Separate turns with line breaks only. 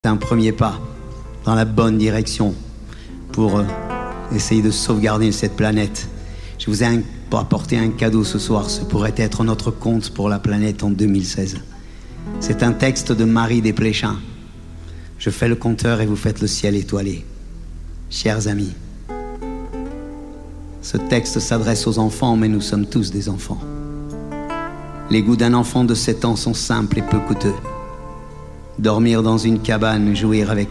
un premier pas dans la bonne direction pour essayer de sauvegarder cette planète. Je vous ai apporté un cadeau ce soir. Ce pourrait être notre compte pour la planète en 2016. C'est un texte de Marie Desplechin. Je fais le compteur et vous faites le ciel étoilé. Chers amis, ce texte s'adresse aux enfants, mais nous sommes tous des enfants. Les goûts d'un enfant de 7 ans sont simples et peu coûteux. Dormir dans une cabane, jouer avec